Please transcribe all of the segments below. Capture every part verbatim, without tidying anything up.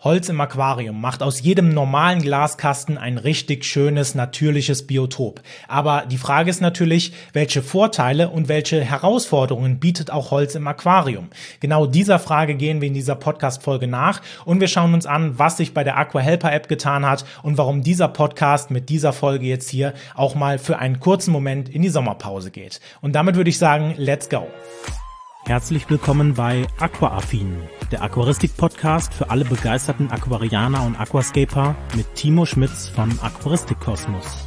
Holz im Aquarium macht aus jedem normalen Glaskasten ein richtig schönes, natürliches Biotop. Aber die Frage ist natürlich, welche Vorteile und welche Herausforderungen bietet auch Holz im Aquarium? Genau dieser Frage gehen wir in dieser Podcast-Folge nach und wir schauen uns an, was sich bei der AquaHelper-App getan hat und warum dieser Podcast mit dieser Folge jetzt hier auch mal für einen kurzen Moment in die Sommerpause geht. Und damit würde ich sagen, let's go! Herzlich willkommen bei Aquaaffin, der Aquaristik-Podcast für alle begeisterten Aquarianer und Aquascaper mit Timo Schmitz von Aquaristikkosmos.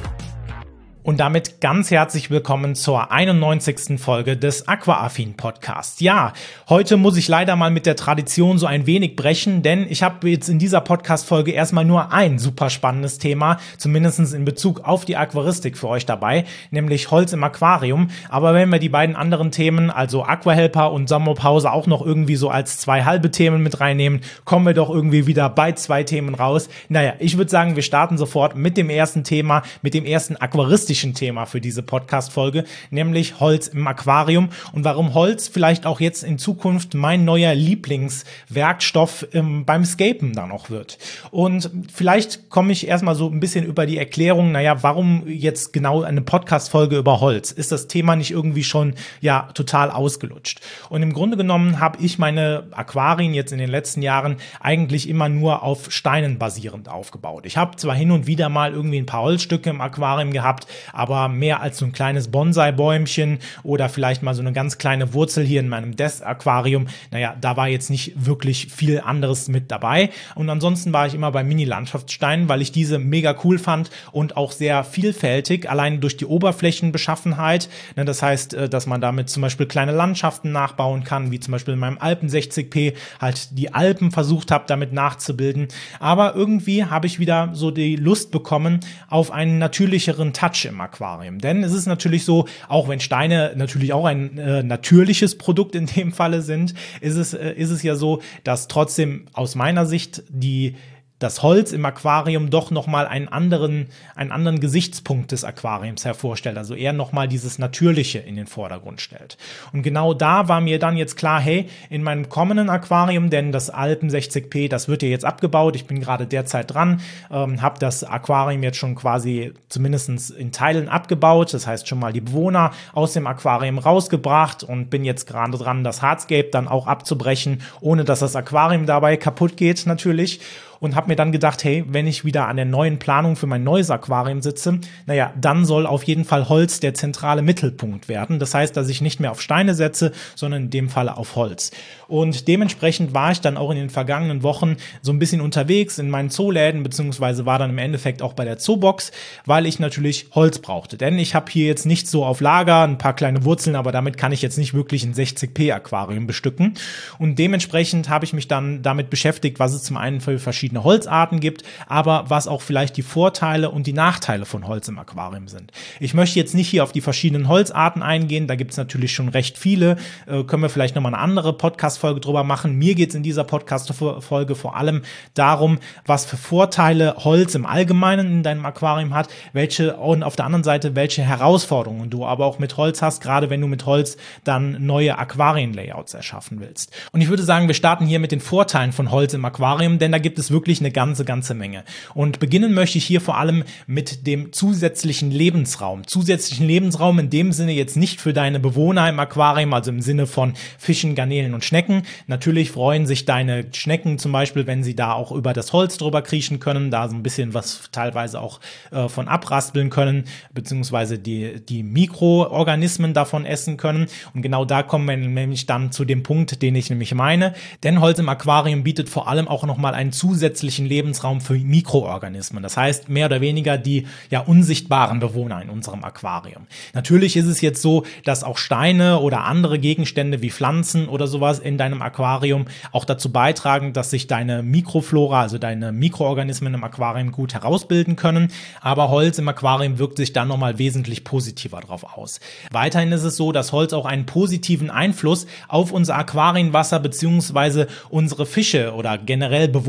Und damit ganz herzlich willkommen zur einundneunzigsten Folge des Aquaaffin Podcasts. Ja, heute muss ich leider mal mit der Tradition so ein wenig brechen, denn ich habe jetzt in dieser Podcast-Folge erstmal nur ein super spannendes Thema, zumindest in Bezug auf die Aquaristik für euch dabei, nämlich Holz im Aquarium. Aber wenn wir die beiden anderen Themen, also AquaHelper und Sommerpause, auch noch irgendwie so als zwei halbe Themen mit reinnehmen, kommen wir doch irgendwie wieder bei zwei Themen raus. Naja, ich würde sagen, wir starten sofort mit dem ersten Thema, mit dem ersten aquaristischen Thema für diese Podcast-Folge, nämlich Holz im Aquarium und warum Holz vielleicht auch jetzt in Zukunft mein neuer Lieblingswerkstoff ähm, beim Scapen dann auch wird. Und vielleicht komme ich erstmal so ein bisschen über die Erklärung, naja, warum jetzt genau eine Podcast-Folge über Holz? Ist das Thema nicht irgendwie schon, ja, total ausgelutscht? Und im Grunde genommen habe ich meine Aquarien jetzt in den letzten Jahren eigentlich immer nur auf Steinen basierend aufgebaut. Ich habe zwar hin und wieder mal irgendwie ein paar Holzstücke im Aquarium gehabt, aber mehr als so ein kleines Bonsai-Bäumchen oder vielleicht mal so eine ganz kleine Wurzel hier in meinem Desk-Aquarium. Naja, da war jetzt nicht wirklich viel anderes mit dabei. Und ansonsten war ich immer bei Mini-Landschaftssteinen, weil ich diese mega cool fand und auch sehr vielfältig, allein durch die Oberflächenbeschaffenheit. Das heißt, dass man damit zum Beispiel kleine Landschaften nachbauen kann, wie zum Beispiel in meinem Alpen sechzig p halt die Alpen versucht habe, damit nachzubilden. Aber irgendwie habe ich wieder so die Lust bekommen auf einen natürlicheren Touch im Aquarium. Denn es ist natürlich so, auch wenn Steine natürlich auch ein äh, natürliches Produkt in dem Falle sind, ist es, äh, ist es ja so, dass trotzdem aus meiner Sicht die das Holz im Aquarium doch nochmal einen anderen, einen anderen Gesichtspunkt des Aquariums hervorstellt, also eher nochmal dieses Natürliche in den Vordergrund stellt. Und genau da war mir dann jetzt klar, hey, in meinem kommenden Aquarium, denn das Alpen sechzig p, das wird ja jetzt abgebaut, ich bin gerade derzeit dran, ähm, habe das Aquarium jetzt schon quasi zumindest in Teilen abgebaut, das heißt schon mal die Bewohner aus dem Aquarium rausgebracht und bin jetzt gerade dran, das Hardscape dann auch abzubrechen, ohne dass das Aquarium dabei kaputt geht natürlich. Und habe mir dann gedacht, hey, wenn ich wieder an der neuen Planung für mein neues Aquarium sitze, naja, dann soll auf jeden Fall Holz der zentrale Mittelpunkt werden. Das heißt, dass ich nicht mehr auf Steine setze, sondern in dem Falle auf Holz. Und dementsprechend war ich dann auch in den vergangenen Wochen so ein bisschen unterwegs in meinen Zooläden, beziehungsweise war dann im Endeffekt auch bei der Zoobox, weil ich natürlich Holz brauchte. Denn ich habe hier jetzt nicht so auf Lager ein paar kleine Wurzeln, aber damit kann ich jetzt nicht wirklich ein sechzig p Aquarium bestücken. Und dementsprechend habe ich mich dann damit beschäftigt, was es zum einen für verschiedene Holzarten gibt, aber was auch vielleicht die Vorteile und die Nachteile von Holz im Aquarium sind. Ich möchte jetzt nicht hier auf die verschiedenen Holzarten eingehen, da gibt es natürlich schon recht viele, äh, können wir vielleicht nochmal eine andere Podcast-Folge drüber machen. Mir geht es in dieser Podcast-Folge vor allem darum, was für Vorteile Holz im Allgemeinen in deinem Aquarium hat, welche und auf der anderen Seite, welche Herausforderungen du aber auch mit Holz hast, gerade wenn du mit Holz dann neue Aquarien-Layouts erschaffen willst. Und ich würde sagen, wir starten hier mit den Vorteilen von Holz im Aquarium, denn da gibt es wirklich eine ganze, ganze Menge. Und beginnen möchte ich hier vor allem mit dem zusätzlichen Lebensraum. Zusätzlichen Lebensraum in dem Sinne jetzt nicht für deine Bewohner im Aquarium, also im Sinne von Fischen, Garnelen und Schnecken. Natürlich freuen sich deine Schnecken zum Beispiel, wenn sie da auch über das Holz drüber kriechen können, da so ein bisschen was teilweise auch äh, von abraspeln können, beziehungsweise die, die Mikroorganismen davon essen können. Und genau da kommen wir nämlich dann zu dem Punkt, den ich nämlich meine. Denn Holz im Aquarium bietet vor allem auch nochmal einen zusätzlichen Lebensraum für Mikroorganismen. Das heißt, mehr oder weniger die ja unsichtbaren Bewohner in unserem Aquarium. Natürlich ist es jetzt so, dass auch Steine oder andere Gegenstände wie Pflanzen oder sowas in deinem Aquarium auch dazu beitragen, dass sich deine Mikroflora, also deine Mikroorganismen im Aquarium gut herausbilden können. Aber Holz im Aquarium wirkt sich dann nochmal wesentlich positiver drauf aus. Weiterhin ist es so, dass Holz auch einen positiven Einfluss auf unser Aquarienwasser bzw. unsere Fische oder generell Bewohner im Aquarium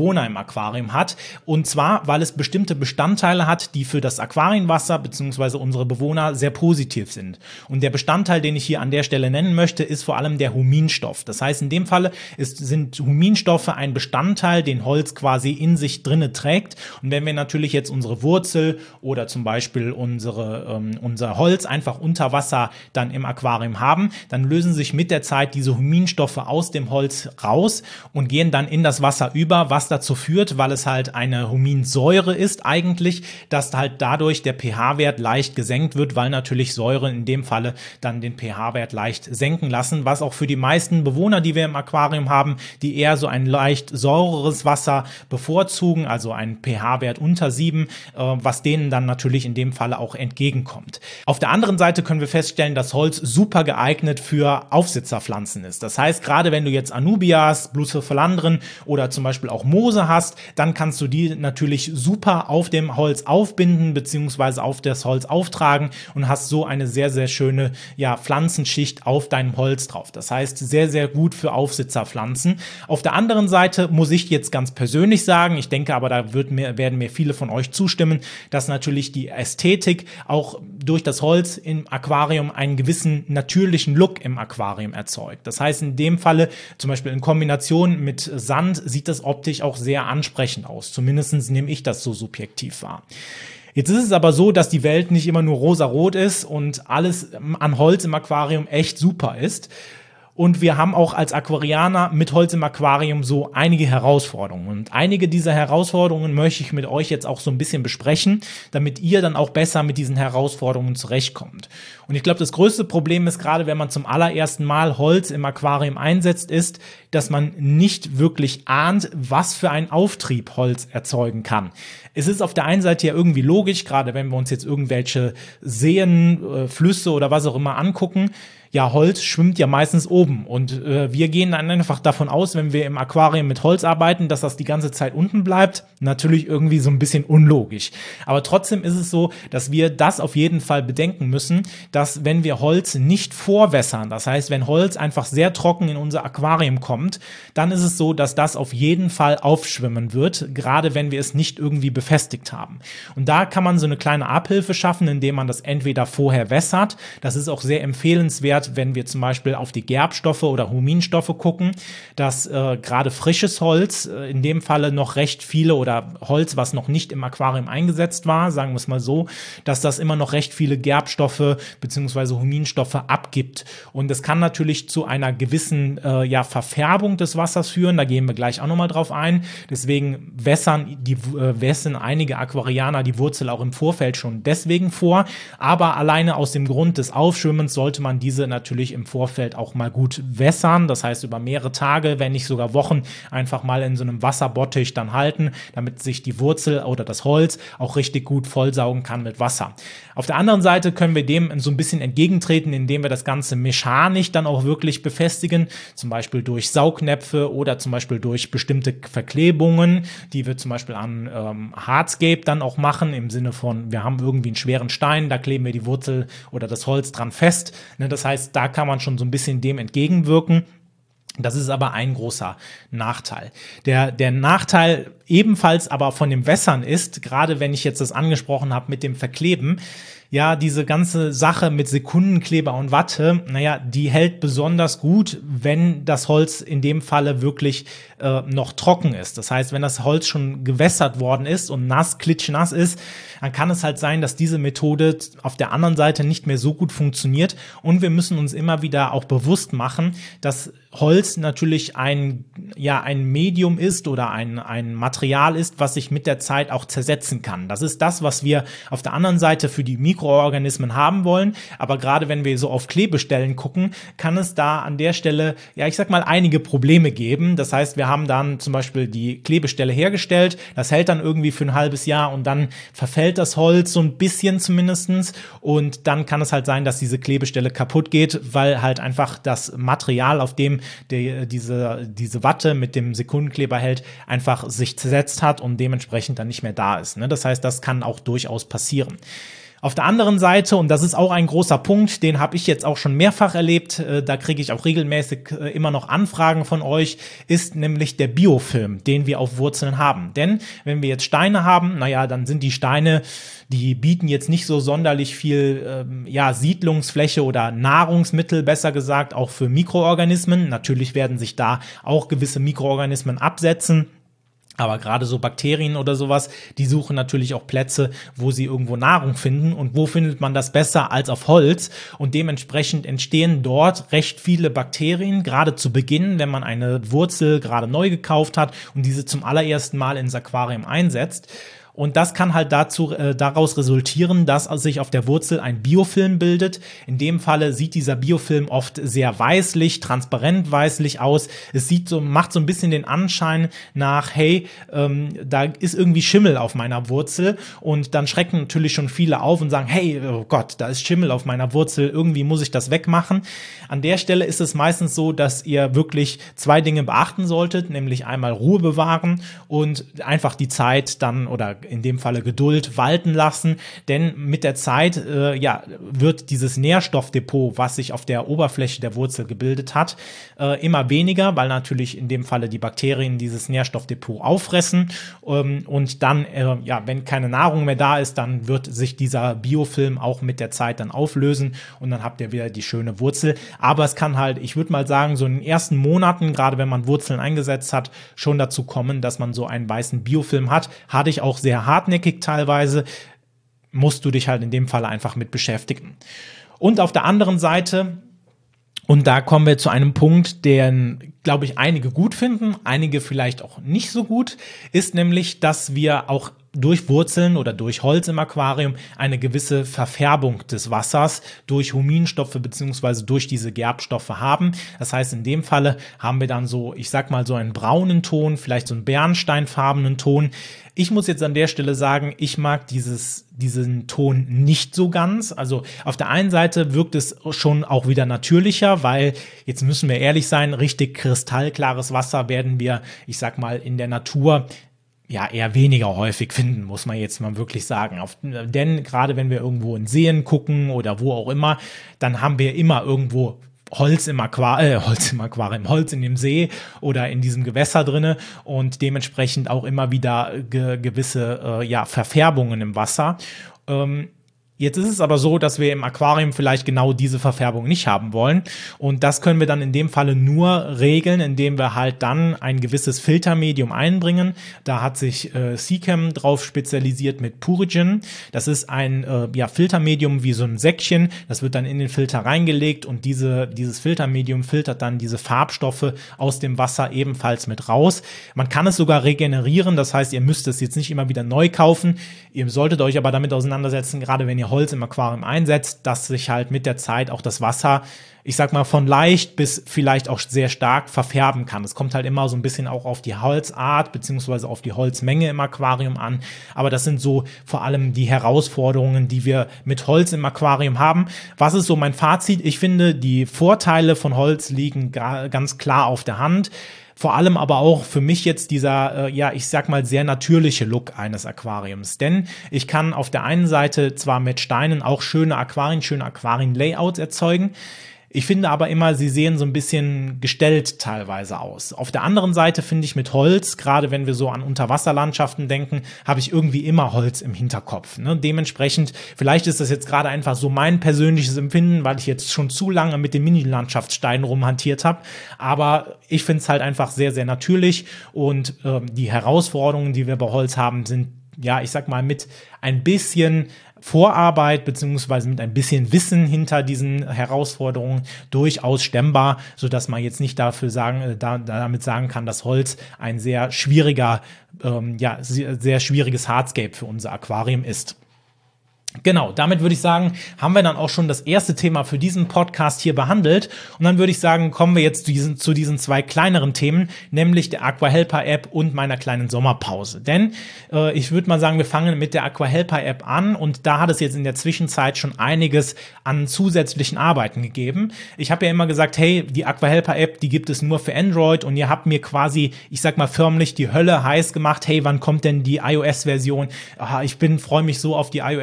Aquarium hat. Und zwar, weil es bestimmte Bestandteile hat, die für das Aquarienwasser bzw. unsere Bewohner sehr positiv sind. Und der Bestandteil, den ich hier an der Stelle nennen möchte, ist vor allem der Huminstoff. Das heißt, in dem Falle ist, sind Huminstoffe ein Bestandteil, den Holz quasi in sich drinne trägt. Und wenn wir natürlich jetzt unsere Wurzel oder zum Beispiel unsere, ähm, unser Holz einfach unter Wasser dann im Aquarium haben, dann lösen sich mit der Zeit diese Huminstoffe aus dem Holz raus und gehen dann in das Wasser über, was dazu führt, weil es halt eine Huminsäure ist eigentlich, dass halt dadurch der pH-Wert leicht gesenkt wird, weil natürlich Säuren in dem Falle dann den pH-Wert leicht senken lassen, was auch für die meisten Bewohner, die wir im Aquarium haben, die eher so ein leicht säureres Wasser bevorzugen, also einen pH-Wert unter sieben, äh, was denen dann natürlich in dem Falle auch entgegenkommt. Auf der anderen Seite können wir feststellen, dass Holz super geeignet für Aufsitzerpflanzen ist. Das heißt, gerade wenn du jetzt Anubias, Bucephalandren oder zum Beispiel auch Moose hast, dann kannst du die natürlich super auf dem Holz aufbinden bzw. auf das Holz auftragen und hast so eine sehr, sehr schöne ja, Pflanzenschicht auf deinem Holz drauf. Das heißt, sehr, sehr gut für Aufsitzerpflanzen. Auf der anderen Seite muss ich jetzt ganz persönlich sagen, ich denke aber, da wird mir, werden mir viele von euch zustimmen, dass natürlich die Ästhetik auch durch das Holz im Aquarium einen gewissen natürlichen Look im Aquarium erzeugt. Das heißt, in dem Falle, zum Beispiel in Kombination mit Sand, sieht das optisch auch sehr ansprechend aus. Zumindest nehme ich das so subjektiv wahr. Jetzt ist es aber so, dass die Welt nicht immer nur rosarot ist und alles an Holz im Aquarium echt super ist. Und wir haben auch als Aquarianer mit Holz im Aquarium so einige Herausforderungen. Und einige dieser Herausforderungen möchte ich mit euch jetzt auch so ein bisschen besprechen, damit ihr dann auch besser mit diesen Herausforderungen zurechtkommt. Und ich glaube, das größte Problem ist, gerade wenn man zum allerersten Mal Holz im Aquarium einsetzt, ist, dass man nicht wirklich ahnt, was für einen Auftrieb Holz erzeugen kann. Es ist auf der einen Seite ja irgendwie logisch, gerade wenn wir uns jetzt irgendwelche Seen, äh, Flüsse oder was auch immer angucken. Ja, Holz schwimmt ja meistens oben und äh, wir gehen dann einfach davon aus, wenn wir im Aquarium mit Holz arbeiten, dass das die ganze Zeit unten bleibt. Natürlich irgendwie so ein bisschen unlogisch. Aber trotzdem ist es so, dass wir das auf jeden Fall bedenken müssen, dass wenn wir Holz nicht vorwässern, das heißt, wenn Holz einfach sehr trocken in unser Aquarium kommt, dann ist es so, dass das auf jeden Fall aufschwimmen wird, gerade wenn wir es nicht irgendwie befestigt haben. Und da kann man so eine kleine Abhilfe schaffen, indem man das entweder vorher wässert. Das ist auch sehr empfehlenswert, wenn wir zum Beispiel auf die Gerbstoffe oder Huminstoffe gucken, dass äh, gerade frisches Holz, äh, in dem Falle noch recht viele oder Holz, was noch nicht im Aquarium eingesetzt war, sagen wir es mal so, dass das immer noch recht viele Gerbstoffe bzw. Huminstoffe abgibt. Und das kann natürlich zu einer gewissen äh, ja, Verfärbung des Wassers führen, da gehen wir gleich auch nochmal drauf ein. Deswegen wässern, die, äh, wässern einige Aquarianer die Wurzel auch im Vorfeld schon deswegen vor, aber alleine aus dem Grund des Aufschwimmens sollte man diese natürlich im Vorfeld auch mal gut wässern, das heißt über mehrere Tage, wenn nicht sogar Wochen, einfach mal in so einem Wasserbottich dann halten, damit sich die Wurzel oder das Holz auch richtig gut vollsaugen kann mit Wasser. Auf der anderen Seite können wir dem so ein bisschen entgegentreten, indem wir das Ganze mechanisch dann auch wirklich befestigen, zum Beispiel durch Saugnäpfe oder zum Beispiel durch bestimmte Verklebungen, die wir zum Beispiel an ähm, Hardscape dann auch machen, im Sinne von, wir haben irgendwie einen schweren Stein, da kleben wir die Wurzel oder das Holz dran fest, ne, das heißt, da kann man schon so ein bisschen dem entgegenwirken. Das ist aber ein großer Nachteil. Der, der Nachteil ebenfalls aber von dem Wässern ist, gerade wenn ich jetzt das angesprochen habe mit dem Verkleben, ja, diese ganze Sache mit Sekundenkleber und Watte, naja, die hält besonders gut, wenn das Holz in dem Falle wirklich äh, noch trocken ist. Das heißt, wenn das Holz schon gewässert worden ist und nass, klitschnass ist, dann kann es halt sein, dass diese Methode auf der anderen Seite nicht mehr so gut funktioniert. Und wir müssen uns immer wieder auch bewusst machen, dass Holz natürlich ein, ja, ein Medium ist oder ein, ein Material ist, was sich mit der Zeit auch zersetzen kann. Das ist das, was wir auf der anderen Seite für die Mikroorganismen haben wollen. Aber gerade wenn wir so auf Klebestellen gucken, kann es da an der Stelle, ja, ich sag mal, einige Probleme geben. Das heißt, wir haben dann zum Beispiel die Klebestelle hergestellt. Das hält dann irgendwie für ein halbes Jahr und dann verfällt das Holz so ein bisschen zumindestens. Und dann kann es halt sein, dass diese Klebestelle kaputt geht, weil halt einfach das Material, auf dem die, diese, diese Watte mit dem Sekundenkleber hält, einfach sich zersetzt hat und dementsprechend dann nicht mehr da ist. Ne? Das heißt, das kann auch durchaus passieren. Auf der anderen Seite, und das ist auch ein großer Punkt, den habe ich jetzt auch schon mehrfach erlebt, äh, da kriege ich auch regelmäßig äh, immer noch Anfragen von euch, ist nämlich der Biofilm, den wir auf Wurzeln haben. Denn wenn wir jetzt Steine haben, naja, dann sind die Steine, die bieten jetzt nicht so sonderlich viel ähm, ja, Siedlungsfläche oder Nahrungsmittel, besser gesagt, auch für Mikroorganismen. Natürlich werden sich da auch gewisse Mikroorganismen absetzen. Aber gerade so Bakterien oder sowas, die suchen natürlich auch Plätze, wo sie irgendwo Nahrung finden. Und wo findet man das besser als auf Holz? Und dementsprechend entstehen dort recht viele Bakterien, gerade zu Beginn, wenn man eine Wurzel gerade neu gekauft hat und diese zum allerersten Mal ins Aquarium einsetzt. Und das kann halt dazu äh, daraus resultieren, dass sich auf der Wurzel ein Biofilm bildet. In dem Falle sieht dieser Biofilm oft sehr weißlich, transparent weißlich aus. Es sieht so, macht so ein bisschen den Anschein nach, hey, ähm, da ist irgendwie Schimmel auf meiner Wurzel. Und dann schrecken natürlich schon viele auf und sagen, hey, oh Gott, da ist Schimmel auf meiner Wurzel, irgendwie muss ich das wegmachen. An der Stelle ist es meistens so, dass ihr wirklich zwei Dinge beachten solltet, nämlich einmal Ruhe bewahren und einfach die Zeit dann oder in dem Falle Geduld walten lassen, denn mit der Zeit äh, ja, wird dieses Nährstoffdepot, was sich auf der Oberfläche der Wurzel gebildet hat, äh, immer weniger, weil natürlich in dem Falle die Bakterien dieses Nährstoffdepot auffressen ähm, und dann, äh, ja, wenn keine Nahrung mehr da ist, dann wird sich dieser Biofilm auch mit der Zeit dann auflösen und dann habt ihr wieder die schöne Wurzel. Aber es kann halt, ich würde mal sagen, so in den ersten Monaten, gerade wenn man Wurzeln eingesetzt hat, schon dazu kommen, dass man so einen weißen Biofilm hat. Hatte ich auch sehr hartnäckig teilweise, musst du dich halt in dem Fall einfach mit beschäftigen. Und auf der anderen Seite, und da kommen wir zu einem Punkt, den, glaube ich, einige gut finden, einige vielleicht auch nicht so gut, ist nämlich, dass wir auch durch Wurzeln oder durch Holz im Aquarium eine gewisse Verfärbung des Wassers durch Huminstoffe beziehungsweise durch diese Gerbstoffe haben. Das heißt, in dem Falle haben wir dann so, ich sag mal so einen braunen Ton, vielleicht so einen bernsteinfarbenen Ton. Ich muss jetzt an der Stelle sagen, ich mag dieses, diesen Ton nicht so ganz. Also auf der einen Seite wirkt es schon auch wieder natürlicher, weil, jetzt müssen wir ehrlich sein, richtig kristallklares Wasser werden wir, ich sag mal, in der Natur ja eher weniger häufig finden, muss man jetzt mal wirklich sagen. Auf, denn gerade wenn wir irgendwo in Seen gucken oder wo auch immer, dann haben wir immer irgendwo Holz im Aquarium, äh, Holz im Aquarium, Holz in dem See oder in diesem Gewässer drinne und dementsprechend auch immer wieder ge- gewisse äh, ja, Verfärbungen im Wasser. Ähm, Jetzt ist es aber so, dass wir im Aquarium vielleicht genau diese Verfärbung nicht haben wollen und das können wir dann in dem Falle nur regeln, indem wir halt dann ein gewisses Filtermedium einbringen. Da hat sich äh, Seachem drauf spezialisiert mit Purigen. Das ist ein äh, ja, Filtermedium wie so ein Säckchen, das wird dann in den Filter reingelegt und diese, dieses Filtermedium filtert dann diese Farbstoffe aus dem Wasser ebenfalls mit raus. Man kann es sogar regenerieren, das heißt, ihr müsst es jetzt nicht immer wieder neu kaufen. Ihr solltet euch aber damit auseinandersetzen, gerade wenn ihr Holz im Aquarium einsetzt, dass sich halt mit der Zeit auch das Wasser, ich sag mal, von leicht bis vielleicht auch sehr stark verfärben kann. Es kommt halt immer so ein bisschen auch auf die Holzart beziehungsweise auf die Holzmenge im Aquarium an. Aber das sind so vor allem die Herausforderungen, die wir mit Holz im Aquarium haben. Was ist so mein Fazit? Ich finde, die Vorteile von Holz liegen ga- ganz klar auf der Hand. Vor allem aber auch für mich jetzt dieser, äh, ja, ich sag mal, sehr natürliche Look eines Aquariums. Denn ich kann auf der einen Seite zwar mit Steinen auch schöne Aquarien, schöne Aquarien-Layouts erzeugen. Ich finde aber immer, sie sehen so ein bisschen gestellt teilweise aus. Auf der anderen Seite finde ich mit Holz, gerade wenn wir so an Unterwasserlandschaften denken, habe ich irgendwie immer Holz im Hinterkopf. Ne? Dementsprechend, vielleicht ist das jetzt gerade einfach so mein persönliches Empfinden, weil ich jetzt schon zu lange mit den Mini-Landschaftssteinen rumhantiert habe. Aber ich finde es halt einfach sehr, sehr natürlich. Und ähm, die Herausforderungen, die wir bei Holz haben, sind, ja, ich sag mal, mit ein bisschen Vorarbeit beziehungsweise mit ein bisschen Wissen hinter diesen Herausforderungen durchaus stemmbar, sodass man jetzt nicht dafür sagen, da, damit sagen kann, dass Holz ein sehr schwieriger, ähm, ja, sehr, sehr schwieriges Hardscape für unser Aquarium ist. Genau, damit würde ich sagen, haben wir dann auch schon das erste Thema für diesen Podcast hier behandelt. Und dann würde ich sagen, kommen wir jetzt zu diesen, zu diesen zwei kleineren Themen, nämlich der AquaHelper-App und meiner kleinen Sommerpause. Denn äh, ich würde mal sagen, wir fangen mit der AquaHelper-App an und da hat es jetzt in der Zwischenzeit schon einiges an zusätzlichen Arbeiten gegeben. Ich habe ja immer gesagt, hey, die AquaHelper-App, die gibt es nur für Android und ihr habt mir quasi, ich sag mal förmlich die Hölle heiß gemacht. Hey, wann kommt denn die iOS-Version? Ah, ich bin freue mich so auf die iOS-Version.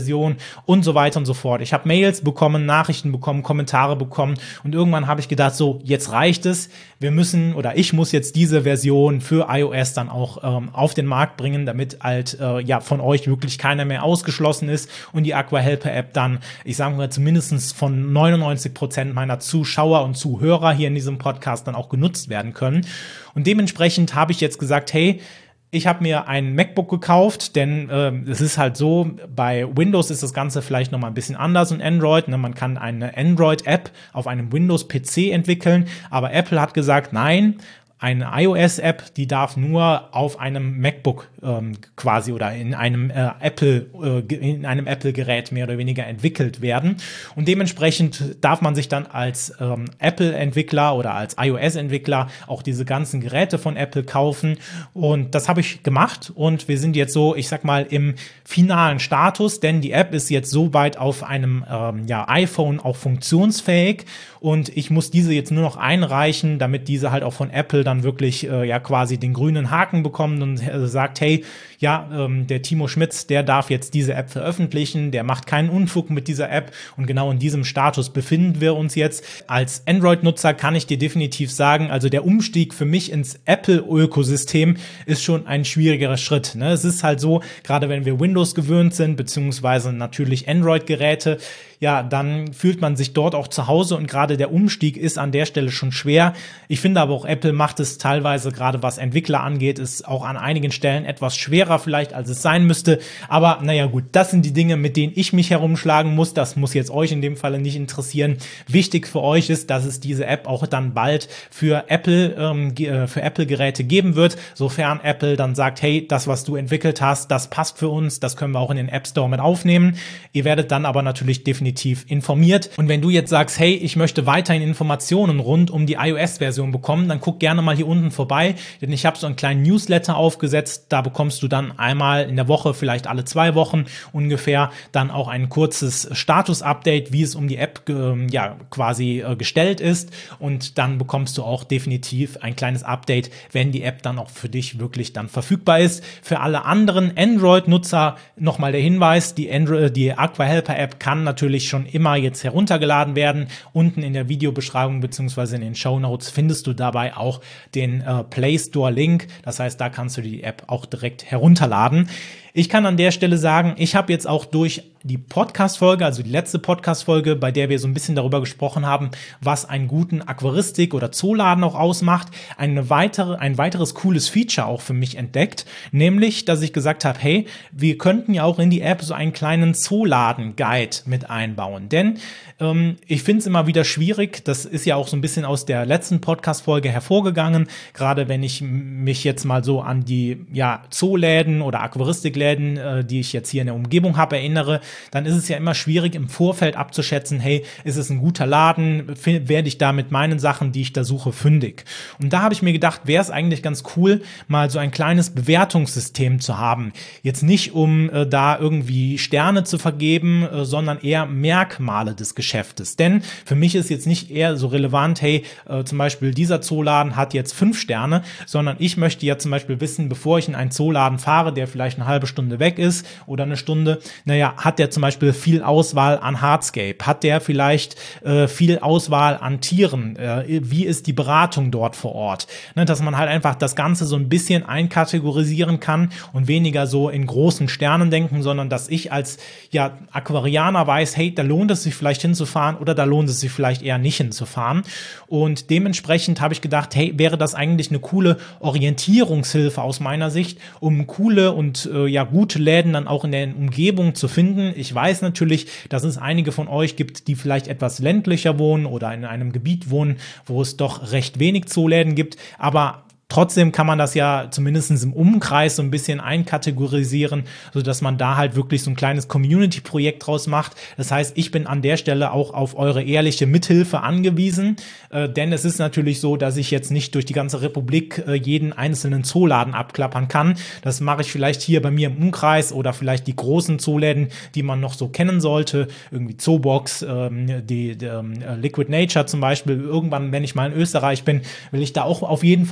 Version und so weiter und so fort. Ich habe Mails bekommen, Nachrichten bekommen, Kommentare bekommen und irgendwann habe ich gedacht, so, jetzt reicht es. Wir müssen oder ich muss jetzt diese Version für iOS dann auch ähm, auf den Markt bringen, damit halt äh, ja von euch wirklich keiner mehr ausgeschlossen ist und die AquaHelper-App dann, ich sage mal, zumindest von neunundneunzig Prozent meiner Zuschauer und Zuhörer hier in diesem Podcast dann auch genutzt werden können. Und dementsprechend habe ich jetzt gesagt, hey, ich habe mir ein MacBook gekauft, denn äh, es ist halt so, bei Windows ist das Ganze vielleicht noch mal ein bisschen anders und Android. Ne? Man kann eine Android-App auf einem Windows-P C entwickeln, aber Apple hat gesagt, nein, eine iOS-App, die darf nur auf einem MacBook ähm, quasi oder in einem äh, Apple äh, in einem Apple-Gerät mehr oder weniger entwickelt werden. Und dementsprechend darf man sich dann als ähm, Apple-Entwickler oder als iOS-Entwickler auch diese ganzen Geräte von Apple kaufen. Und das habe ich gemacht. Und wir sind jetzt so, ich sag mal, im finalen Status, denn die App ist jetzt so weit auf einem ähm, ja, iPhone auch funktionsfähig. Und ich muss diese jetzt nur noch einreichen, damit diese halt auch von Apple dann wirklich äh, ja quasi den grünen Haken bekommt und äh, sagt, hey, ja, ähm, der Timo Schmitz, der darf jetzt diese App veröffentlichen, der macht keinen Unfug mit dieser App und genau in diesem Status befinden wir uns jetzt. Als Android-Nutzer kann ich dir definitiv sagen, also der Umstieg für mich ins Apple-Ökosystem ist schon ein schwierigerer Schritt. Ne? Es ist halt so, gerade wenn wir Windows gewöhnt sind, beziehungsweise natürlich Android-Geräte, ja, dann fühlt man sich dort auch zu Hause und gerade der Umstieg ist an der Stelle schon schwer. Ich finde aber auch, Apple macht es teilweise, gerade was Entwickler angeht, ist auch an einigen Stellen etwas schwerer vielleicht, als es sein müsste. Aber naja gut, das sind die Dinge, mit denen ich mich herumschlagen muss. Das muss jetzt euch in dem Falle nicht interessieren. Wichtig für euch ist, dass es diese App auch dann bald für Apple, ähm, für Apple-Geräte geben wird, sofern Apple dann sagt, hey, das, was du entwickelt hast, das passt für uns, das können wir auch in den App Store mit aufnehmen. Ihr werdet dann aber natürlich definitiv informiert. Und wenn du jetzt sagst, hey, ich möchte weiterhin Informationen rund um die iOS-Version bekommen, dann guck gerne mal hier unten vorbei, denn ich habe so einen kleinen Newsletter aufgesetzt. Da bekommst du dann einmal in der Woche, vielleicht alle zwei Wochen ungefähr, dann auch ein kurzes Status-Update, wie es um die App äh, ja quasi äh, gestellt ist. Und dann bekommst du auch definitiv ein kleines Update, wenn die App dann auch für dich wirklich dann verfügbar ist. Für alle anderen Android-Nutzer nochmal der Hinweis, die, Android, die AquaHelper-App kann natürlich schon immer jetzt heruntergeladen werden. Unten in der Videobeschreibung beziehungsweise in den Shownotes findest du dabei auch den äh, Play Store Link. Das heißt, da kannst du die App auch direkt herunterladen. Ich kann an der Stelle sagen, ich habe jetzt auch durch die Podcast-Folge, also die letzte Podcast-Folge, bei der wir so ein bisschen darüber gesprochen haben, was einen guten Aquaristik- oder Zooladen auch ausmacht, eine weitere, ein weiteres cooles Feature auch für mich entdeckt, nämlich, dass ich gesagt habe, hey, wir könnten ja auch in die App so einen kleinen Zooladen-Guide mit einbauen, denn ähm, ich finde es immer wieder schwierig, das ist ja auch so ein bisschen aus der letzten Podcast-Folge hervorgegangen, gerade wenn ich mich jetzt mal so an die ja, Zooläden oder Aquaristikläden, die ich jetzt hier in der Umgebung habe, erinnere, dann ist es ja immer schwierig im Vorfeld abzuschätzen, hey, ist es ein guter Laden, werde ich da mit meinen Sachen, die ich da suche, fündig. Und da habe ich mir gedacht, wäre es eigentlich ganz cool, mal so ein kleines Bewertungssystem zu haben. Jetzt nicht, um äh, da irgendwie Sterne zu vergeben, äh, sondern eher Merkmale des Geschäftes. Denn für mich ist jetzt nicht eher so relevant, hey, äh, zum Beispiel dieser Zooladen hat jetzt fünf Sterne, sondern ich möchte ja zum Beispiel wissen, bevor ich in einen Zooladen fahre, der vielleicht eine halbe Stunde weg ist oder eine Stunde, naja, hat der zum Beispiel viel Auswahl an Hardscape? Hat der vielleicht äh, viel Auswahl an Tieren? Äh, wie ist die Beratung dort vor Ort? Ne, dass man halt einfach das Ganze so ein bisschen einkategorisieren kann und weniger so in großen Sternen denken, sondern dass ich als ja, Aquarianer weiß, hey, da lohnt es sich vielleicht hinzufahren oder da lohnt es sich vielleicht eher nicht hinzufahren. Und dementsprechend habe ich gedacht, hey, wäre das eigentlich eine coole Orientierungshilfe aus meiner Sicht, um coole und äh, ja gute Läden dann auch in der Umgebung zu finden. Ich weiß natürlich, dass es einige von euch gibt, die vielleicht etwas ländlicher wohnen oder in einem Gebiet wohnen, wo es doch recht wenig Zooläden gibt, aber trotzdem kann man das ja zumindest im Umkreis so ein bisschen einkategorisieren, sodass man da halt wirklich so ein kleines Community-Projekt draus macht. Das heißt, ich bin an der Stelle auch auf eure ehrliche Mithilfe angewiesen, äh, denn es ist natürlich so, dass ich jetzt nicht durch die ganze Republik äh, jeden einzelnen Zooladen abklappern kann. Das mache ich vielleicht hier bei mir im Umkreis oder vielleicht die großen Zooläden, die man noch so kennen sollte, irgendwie Zoobox, ähm, die, die ähm, Liquid Nature zum Beispiel. Irgendwann, wenn ich mal in Österreich bin, will ich da auch auf jeden Fall definitiv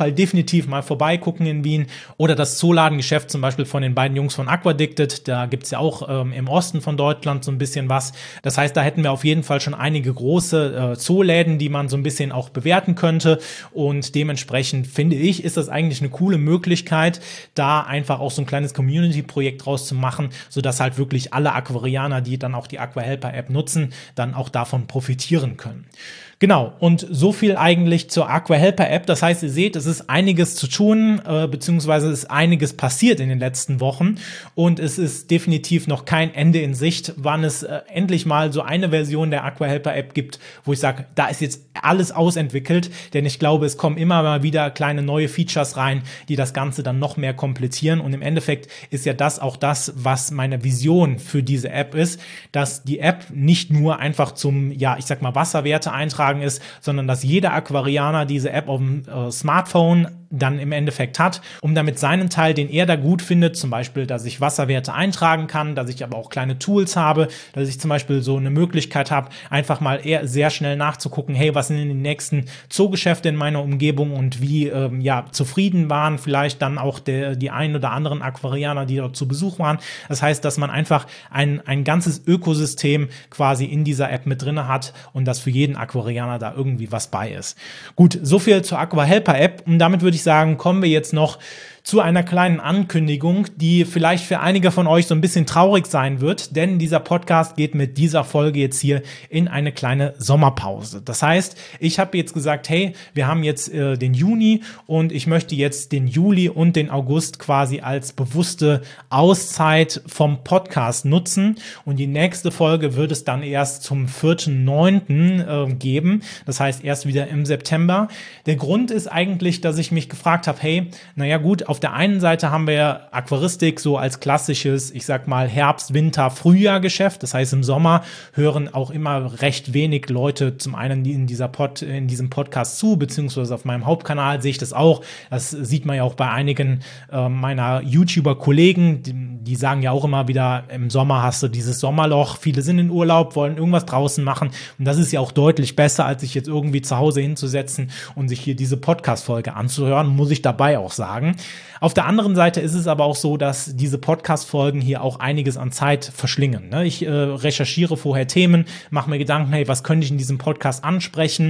definitiv mal vorbeigucken in Wien. Oder das Zooladengeschäft zum Beispiel von den beiden Jungs von Aquadicted, da gibt's ja auch ähm, im Osten von Deutschland so ein bisschen was. Das heißt, da hätten wir auf jeden Fall schon einige große äh, Zooläden, die man so ein bisschen auch bewerten könnte. Und dementsprechend finde ich, ist das eigentlich eine coole Möglichkeit, da einfach auch so ein kleines Community-Projekt draus zu machen, sodass halt wirklich alle Aquarianer, die dann auch die AquaHelper-App nutzen, dann auch davon profitieren können. Genau, und so viel eigentlich zur AquaHelper-App. Das heißt, ihr seht, es ist einiges zu tun, äh, beziehungsweise ist einiges passiert in den letzten Wochen und es ist definitiv noch kein Ende in Sicht, wann es äh, endlich mal so eine Version der AquaHelper-App gibt, wo ich sage, da ist jetzt alles ausentwickelt, denn ich glaube, es kommen immer mal wieder kleine neue Features rein, die das Ganze dann noch mehr komplettieren und im Endeffekt ist ja das auch das, was meine Vision für diese App ist, dass die App nicht nur einfach zum, ja, ich sag mal, Wasserwerte eintragen ist, sondern dass jeder Aquarianer diese App auf dem äh, Smartphone dann im Endeffekt hat, um damit seinen Teil, den er da gut findet, zum Beispiel, dass ich Wasserwerte eintragen kann, dass ich aber auch kleine Tools habe, dass ich zum Beispiel so eine Möglichkeit habe, einfach mal eher sehr schnell nachzugucken, hey, was sind denn die nächsten Zoogeschäfte in meiner Umgebung und wie ähm, ja zufrieden waren vielleicht dann auch der, die ein oder anderen Aquarianer, die dort zu Besuch waren. Das heißt, dass man einfach ein, ein ganzes Ökosystem quasi in dieser App mit drin hat und dass für jeden Aquarianer da irgendwie was bei ist. Gut, so viel zur AquaHelper-App und damit würde ich sagen, kommen wir jetzt noch zu einer kleinen Ankündigung, die vielleicht für einige von euch so ein bisschen traurig sein wird, denn dieser Podcast geht mit dieser Folge jetzt hier in eine kleine Sommerpause. Das heißt, ich habe jetzt gesagt, hey, wir haben jetzt äh, den Juni und ich möchte jetzt den Juli und den August quasi als bewusste Auszeit vom Podcast nutzen und die nächste Folge wird es dann erst zum vierten neunten äh, geben, das heißt erst wieder im September. Der Grund ist eigentlich, dass ich mich gefragt habe, hey, naja gut, auf Auf der einen Seite haben wir Aquaristik so als klassisches, ich sag mal Herbst, Winter, Frühjahr Geschäft. Das heißt, im Sommer hören auch immer recht wenig Leute zum einen in dieser Pod, in diesem Podcast zu, beziehungsweise auf meinem Hauptkanal sehe ich das auch. Das sieht man ja auch bei einigen äh, meiner YouTuber-Kollegen, die, die sagen ja auch immer wieder, im Sommer hast du dieses Sommerloch. Viele sind in Urlaub, wollen irgendwas draußen machen. Und das ist ja auch deutlich besser, als sich jetzt irgendwie zu Hause hinzusetzen und sich hier diese Podcast-Folge anzuhören, muss ich dabei auch sagen. Auf der anderen Seite ist es aber auch so, dass diese Podcast-Folgen hier auch einiges an Zeit verschlingen. Ne? Ich äh, recherchiere vorher Themen, mache mir Gedanken, hey, was könnte ich in diesem Podcast ansprechen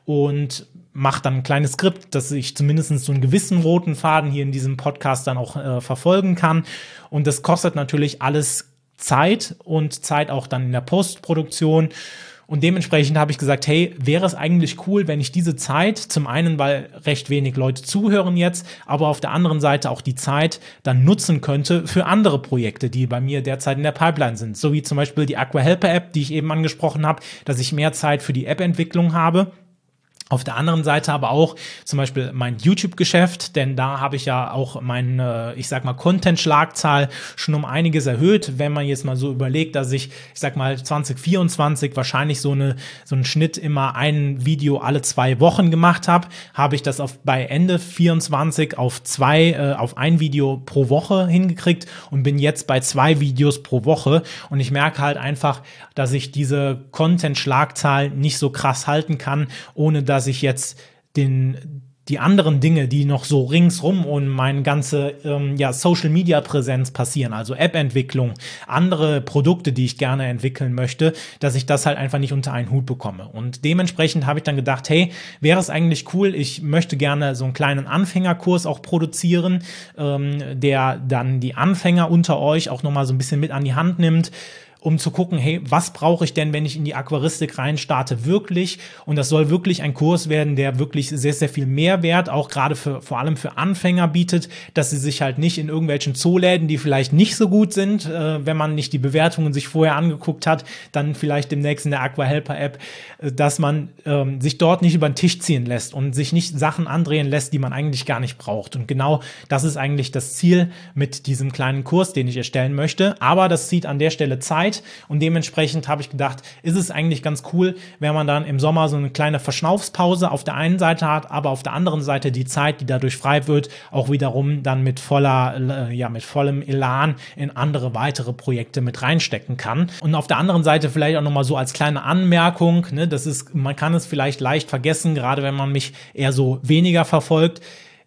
und mache dann ein kleines Skript, dass ich zumindest so einen gewissen roten Faden hier in diesem Podcast dann auch äh, verfolgen kann. Und das kostet natürlich alles Zeit und Zeit auch dann in der Postproduktion. Und dementsprechend habe ich gesagt, hey, wäre es eigentlich cool, wenn ich diese Zeit, zum einen, weil recht wenig Leute zuhören jetzt, aber auf der anderen Seite auch die Zeit dann nutzen könnte für andere Projekte, die bei mir derzeit in der Pipeline sind. So wie zum Beispiel die AquaHelper-App, die ich eben angesprochen habe, dass ich mehr Zeit für die App-Entwicklung habe. Auf der anderen Seite aber auch zum Beispiel mein YouTube-Geschäft, denn da habe ich ja auch meine, ich sag mal, Content-Schlagzahl schon um einiges erhöht. Wenn man jetzt mal so überlegt, dass ich, ich sag mal, zwanzig vierundzwanzig wahrscheinlich so eine so einen Schnitt immer ein Video alle zwei Wochen gemacht habe, habe ich das auf bei Ende vierundzwanzig auf zwei, äh, auf ein Video pro Woche hingekriegt und bin jetzt bei zwei Videos pro Woche. Und ich merke halt einfach, dass ich diese Content-Schlagzahl nicht so krass halten kann, ohne dass dass ich jetzt den, die anderen Dinge, die noch so ringsrum um meine ganze ähm, ja, Social-Media-Präsenz passieren, also App-Entwicklung, andere Produkte, die ich gerne entwickeln möchte, dass ich das halt einfach nicht unter einen Hut bekomme. Und dementsprechend habe ich dann gedacht, hey, wäre es eigentlich cool, ich möchte gerne so einen kleinen Anfängerkurs auch produzieren, ähm, der dann die Anfänger unter euch auch nochmal so ein bisschen mit an die Hand nimmt, um zu gucken, hey, was brauche ich denn, wenn ich in die Aquaristik reinstarte, wirklich? Und das soll wirklich ein Kurs werden, der wirklich sehr, sehr viel Mehrwert, auch gerade für, vor allem für Anfänger bietet, dass sie sich halt nicht in irgendwelchen Zooläden, die vielleicht nicht so gut sind, äh, wenn man nicht die Bewertungen sich vorher angeguckt hat, dann vielleicht demnächst in der AquaHelper-App, äh, dass man ähm, sich dort nicht über den Tisch ziehen lässt und sich nicht Sachen andrehen lässt, die man eigentlich gar nicht braucht. Und genau das ist eigentlich das Ziel mit diesem kleinen Kurs, den ich erstellen möchte. Aber das zieht an der Stelle Zeit. Und dementsprechend habe ich gedacht, ist es eigentlich ganz cool, wenn man dann im Sommer so eine kleine Verschnaufspause auf der einen Seite hat, aber auf der anderen Seite die Zeit, die dadurch frei wird, auch wiederum dann mit voller, ja, mit vollem Elan in andere weitere Projekte mit reinstecken kann. Und auf der anderen Seite vielleicht auch nochmal so als kleine Anmerkung, ne, das ist, man kann es vielleicht leicht vergessen, gerade wenn man mich eher so weniger verfolgt.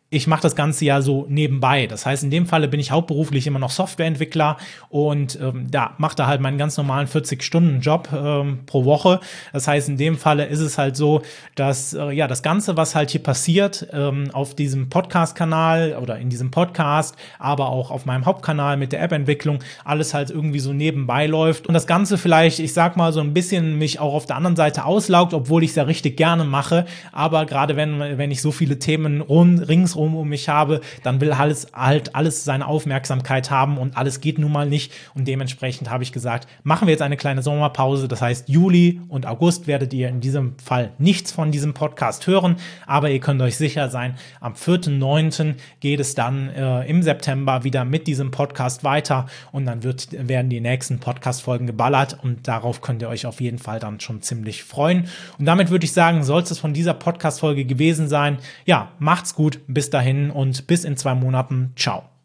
ich mache das Ganze ja so nebenbei. Das heißt, in dem Falle bin ich hauptberuflich immer noch Softwareentwickler und ähm, ja, mache da halt meinen ganz normalen vierzig-Stunden-Job ähm, pro Woche. Das heißt, in dem Falle ist es halt so, dass äh, ja das Ganze, was halt hier passiert, ähm, auf diesem Podcast-Kanal oder in diesem Podcast, aber auch auf meinem Hauptkanal mit der App-Entwicklung, alles halt irgendwie so nebenbei läuft und das Ganze vielleicht, ich sag mal, so ein bisschen mich auch auf der anderen Seite auslaugt, obwohl ich es ja richtig gerne mache. Aber gerade wenn, wenn ich so viele Themen rund, ringsrum um mich habe, dann will alles halt alles seine Aufmerksamkeit haben und alles geht nun mal nicht und dementsprechend habe ich gesagt, machen wir jetzt eine kleine Sommerpause, das heißt Juli und August werdet ihr in diesem Fall nichts von diesem Podcast hören, aber ihr könnt euch sicher sein, am vierten neunten geht es dann äh, im September wieder mit diesem Podcast weiter und dann wird, werden die nächsten Podcast-Folgen geballert und darauf könnt ihr euch auf jeden Fall dann schon ziemlich freuen und damit würde ich sagen, soll es von dieser Podcast-Folge gewesen sein. Ja, macht's gut, bis dahin und bis in zwei Monaten. Ciao.